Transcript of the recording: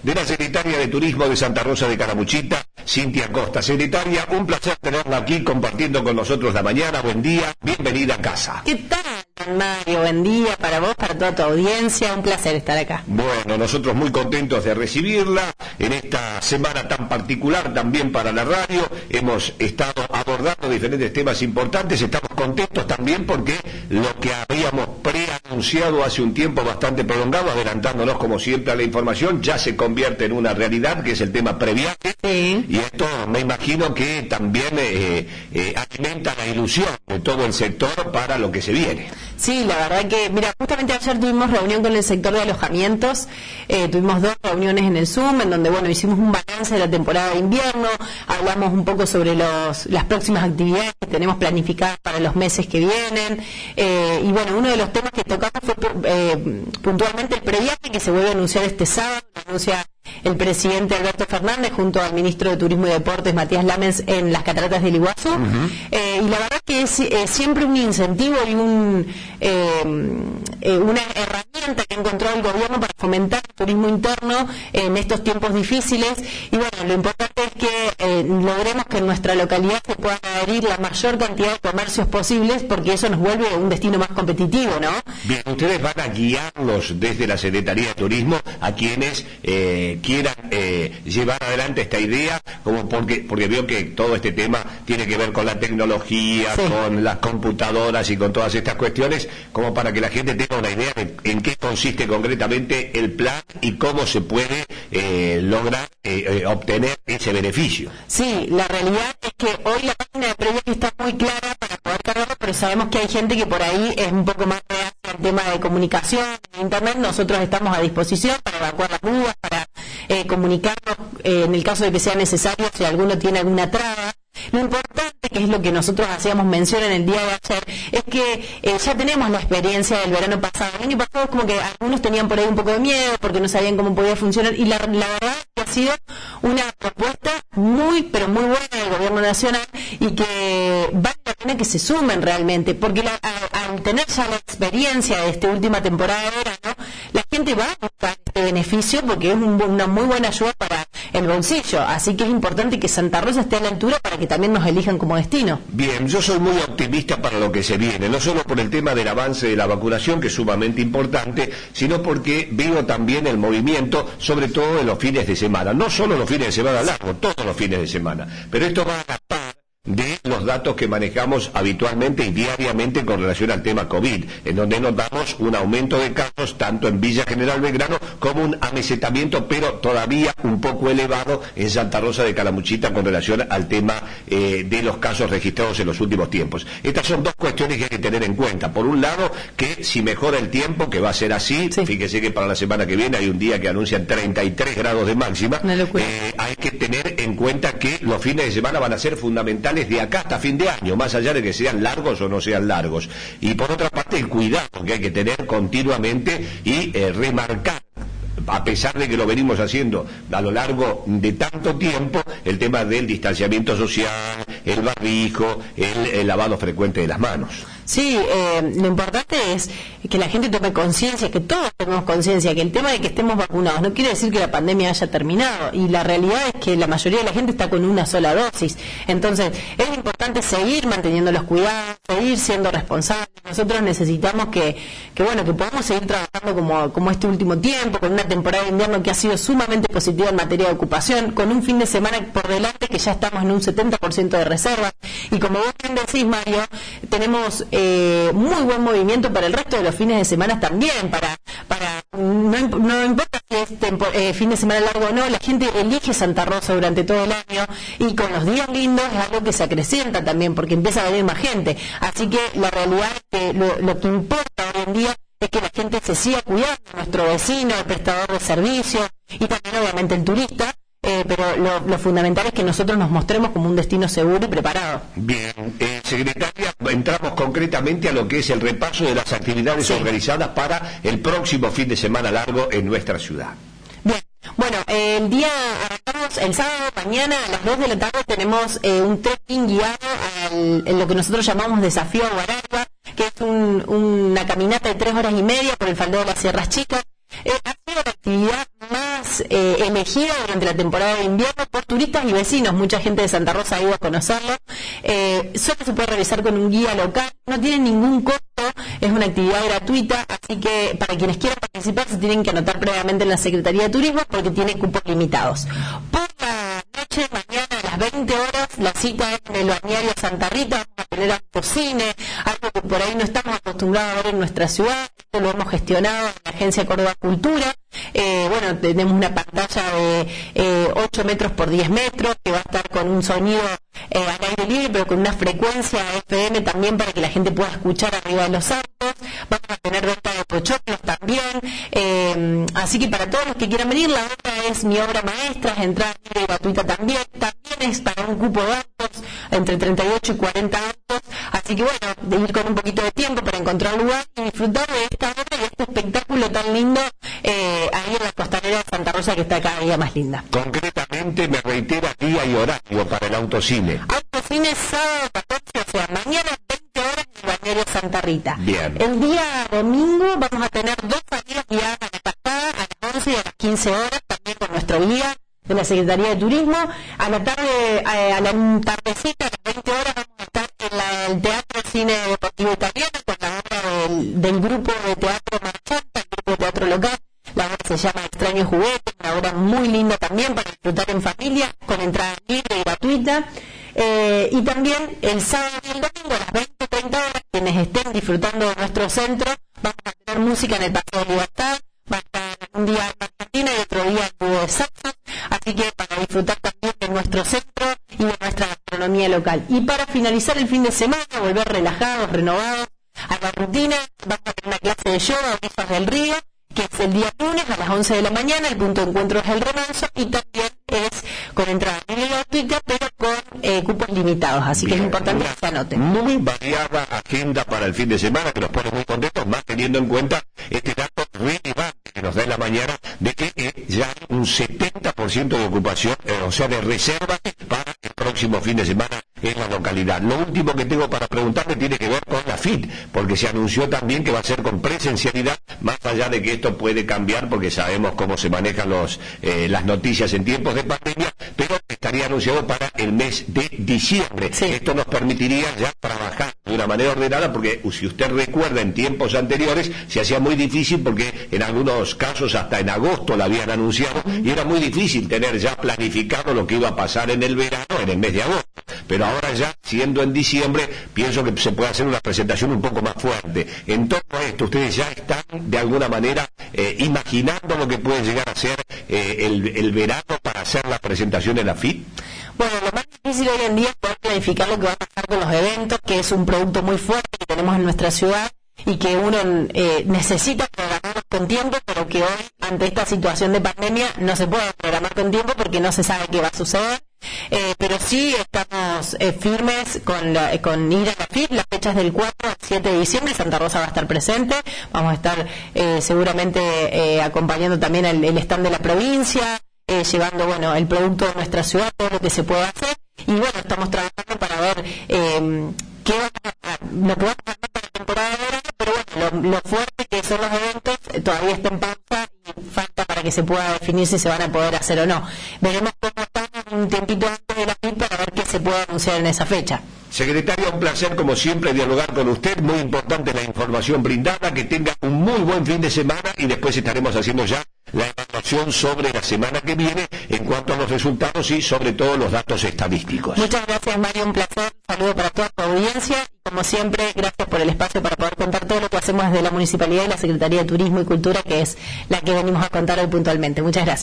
de la Secretaria de Turismo de Santa Rosa de Calamuchita, Cintia Costa. Secretaria, un placer tenerla aquí compartiendo con nosotros la mañana. Buen día, bienvenida a casa. ¿Qué tal, Mario? Buen día para vos, para toda tu audiencia, un placer estar acá. Bueno, nosotros muy contentos de recibirla en esta semana tan particular también para la radio. Hemos estado abordando diferentes temas importantes, estamos contentos también porque lo que habíamos preanunciado hace un tiempo bastante prolongado, adelantándonos como siempre a la información, ya se convierte en una realidad, que es el tema previaje. Sí. Y esto me imagino que también alimenta la ilusión de todo el sector para lo que se viene. Sí, la verdad que, mira, justamente ayer tuvimos reunión con el sector de alojamientos, tuvimos 2 reuniones en el Zoom, en donde, bueno, hicimos un balance de la temporada de invierno, hablamos un poco sobre las próximas actividades que tenemos planificadas para los meses que vienen, y bueno, uno de los temas que tocamos fue puntualmente el previaje, que se vuelve a anunciar este sábado, lo anuncia el presidente Alberto Fernández junto al ministro de Turismo y Deportes Matías Lames en las cataratas del Iguazú. Y la verdad que es siempre un incentivo y una herramienta que encontró el gobierno para fomentar el turismo interno en estos tiempos difíciles. Y bueno, lo importante es que logremos que en nuestra localidad se puedan adherir la mayor cantidad de comercios posibles, porque eso nos vuelve un destino más competitivo, ¿no? Bien, ustedes van a guiarlos desde la Secretaría de Turismo a quienes quieran llevar adelante esta idea, como porque veo que todo este tema tiene que ver con la tecnología, sí, con las computadoras y con todas estas cuestiones, como para que la gente tenga una idea de en qué consiste concretamente el plan y cómo se puede lograr obtener ese beneficio. Sí, la realidad es que hoy la página de previaje está muy clara para poder cargarlo, pero sabemos que hay gente que por ahí es un poco más reacia al tema de comunicación en internet. Nosotros estamos a disposición para evacuar las dudas, para comunicarnos en el caso de que sea necesario si alguno tiene alguna traba. Lo importante, que es lo que nosotros hacíamos mención en el día de ayer, es que ya tenemos la experiencia del verano pasado. El año pasado es como que algunos tenían por ahí un poco de miedo porque no sabían cómo podía funcionar, y la verdad es que ha sido una propuesta muy, pero muy buena del gobierno nacional, y que vale la pena que se sumen realmente, porque al tener ya la experiencia de esta última temporada de verano, la gente va a buscar este beneficio porque es una muy buena ayuda para el bolsillo. Así que es importante que Santa Rosa esté a la altura para que también nos elijan como destino. Bien, yo soy muy optimista para lo que se viene, no solo por el tema del avance de la vacunación, que es sumamente importante, sino porque veo también el movimiento, sobre todo en los fines de semana, no solo los fines de semana largos, todos los fines de semana, pero esto va a la par de los datos que manejamos habitualmente y diariamente con relación al tema COVID, en donde notamos un aumento de casos tanto en Villa General Belgrano como un amesetamiento, pero todavía un poco elevado en Santa Rosa de Calamuchita con relación al tema de los casos registrados en los últimos tiempos. Estas son dos cuestiones que hay que tener en cuenta. Por un lado, que si mejora el tiempo, que va a ser así, sí, fíjese que para la semana que viene hay un día que anuncian 33 grados de máxima, hay que tener en cuenta que los fines de semana van a ser fundamentales de acá hasta fin de año, más allá de que sean largos o no sean largos. Y por otra parte, el cuidado que hay que tener continuamente y remarcar, a pesar de que lo venimos haciendo a lo largo de tanto tiempo, el tema del distanciamiento social, el barbijo, el lavado frecuente de las manos. Sí, lo importante es que la gente tome conciencia, que todos tenemos conciencia, que el tema de que estemos vacunados no quiere decir que la pandemia haya terminado, y la realidad es que la mayoría de la gente está con una sola dosis. Entonces, es importante seguir manteniendo los cuidados, seguir siendo responsables. Nosotros necesitamos que podamos seguir trabajando como este último tiempo, con una temporada de invierno que ha sido sumamente positiva en materia de ocupación, con un fin de semana por delante que ya estamos en un 70% de reserva. Y como vos bien decís, Mario, tenemos muy buen movimiento para el resto de los fines de semana también, no importa si es fin de semana largo o no, la gente elige Santa Rosa durante todo el año, y con los días lindos es algo que se acrecienta también porque empieza a venir más gente. Así que la realidad es que lo que importa hoy en día es que la gente se siga cuidando, nuestro vecino, el prestador de servicios y también obviamente el turista, pero lo fundamental es que nosotros nos mostremos como un destino seguro y preparado. Bien, secretaria, entramos concretamente a lo que es el repaso de las actividades organizadas para el próximo fin de semana largo en nuestra ciudad. Bien, bueno, el sábado mañana a las 2 de la tarde tenemos un trekking guiado en lo que nosotros llamamos Desafío a Guaragua, que es una caminata de 3 horas y media por el faldeo de las Sierras Chicas. ha sido la actividad más elegida durante la temporada de invierno por turistas y vecinos. Mucha gente de Santa Rosa ha ido a conocerlo. Solo se puede realizar con un guía local, no tiene ningún costo, es una actividad gratuita, así que para quienes quieran participar se tienen que anotar previamente en la Secretaría de Turismo porque tiene cupos limitados. Por la noche, mañana a las 20 horas, la cita es en el balneario Santa Rita. Vamos a tener autocine, algo que por ahí no estamos acostumbrados a ver en nuestra ciudad. Esto lo hemos gestionado en la Agencia Córdoba Cultura. Bueno, tenemos una pantalla de 8 metros por 10 metros que va a estar con un sonido al aire libre, pero con una frecuencia FM también para que la gente pueda escuchar arriba de los autos. Vamos a tener venta de pochoclos también. Así que para todos los que quieran venir, la obra es Mi Obra Maestra, es entrada libre y gratuita también. También es para un cupo de autos, entre 38 y 40 autos. Así que bueno, de ir con un poquito de tiempo para encontrar lugar y disfrutar de esta obra y de este espectáculo tan lindo ahí en la costanera de Santa Rosa, que está cada día más linda. Concretamente, me reitera día y horario para el autocine. Autocine sábado 14, o sea, mañana 20 horas en el balneario Santa Rita. Bien. El día domingo vamos a tener 2 salidas guiadas a la pasada, a las 11 y a las 15 horas, también con nuestro guía de la Secretaría de Turismo. A la tarde, a la tardecita, a las 20 horas, vamos a estar en el Teatro Cine Deportivo Italiano con la obra del grupo de teatro Marchanta, el grupo de teatro local. La obra se llama Extraños Juguetes, una obra muy linda también para disfrutar en familia, con entrada libre y gratuita. Y también el sábado y el domingo a las 20:30 horas, quienes estén disfrutando de nuestro centro, vamos a tener música en el Paseo de Libertad, va a estar un día en Argentina y otro día en Dúo de Saxos, así que para disfrutar también de nuestro centro y de nuestra gastronomía local. Y para finalizar el fin de semana, volver relajados, renovados a la rutina, vamos a tener una clase de yoga a orillas del río, que es el día lunes a las 11 de la mañana, el punto de encuentro es el Remanso, y también es con entrada libre y gratuita, pero con cupos limitados, así que es importante que se anoten. Muy variada agenda para el fin de semana, que nos pone muy contentos, más teniendo en cuenta este dato relevante que nos da en la mañana, de que ya hay un 70% de ocupación, o sea, de reserva para el próximo fin de semana en la localidad. Lo último que tengo para preguntarle tiene que ver con la FIT, porque se anunció también que va a ser con presencialidad, más allá de que esto puede cambiar, porque sabemos cómo se manejan las noticias en tiempos de pandemia, pero estaría anunciado para el mes de diciembre. Sí. Esto nos permitiría ya trabajar de una manera ordenada, porque si usted recuerda, en tiempos anteriores se hacía muy difícil, porque en algunos casos hasta en agosto la habían anunciado, y era muy difícil tener ya planificado lo que iba a pasar en el verano, en el mes de agosto. Pero ahora ya, siendo en diciembre, pienso que se puede hacer una presentación un poco más fuerte. En todo esto, ustedes ya están, de alguna manera, imaginando lo que puede llegar a ser el verano para hacer la presentación en la FIT. Bueno, lo más difícil hoy en día es poder planificar lo que va a pasar con los eventos, que es un producto muy fuerte que tenemos en nuestra ciudad y que uno necesita programarlos con tiempo, pero que hoy, ante esta situación de pandemia, no se puede programar con tiempo porque no se sabe qué va a suceder. Pero sí estamos firmes con ir a la FIT. Las fechas del 4 al 7 de diciembre, Santa Rosa va a estar presente. Vamos a estar seguramente acompañando también el stand de la provincia, llevando el producto de nuestra ciudad, todo lo que se pueda hacer. Y bueno, estamos trabajando para ver qué va a pasar, lo que va a pasar para la temporada de verano, pero bueno, lo fuerte que son los eventos todavía está en pausa y falta para que se pueda definir si se van a poder hacer o no. Veremos cómo estamos un tiempito antes de la FIT para ver qué se puede anunciar en esa fecha. Secretaria, un placer como siempre dialogar con usted, muy importante la información brindada, que tenga un muy buen fin de semana y después estaremos haciendo ya la evaluación sobre la semana que viene en cuanto a los resultados y sobre todo los datos estadísticos. Muchas gracias, Mario, un placer, un saludo para toda tu audiencia y como siempre, gracias por el espacio para poder contar todo lo que hacemos desde la Municipalidad y la Secretaría de Turismo y Cultura, que es la que venimos a contar hoy puntualmente. Muchas gracias.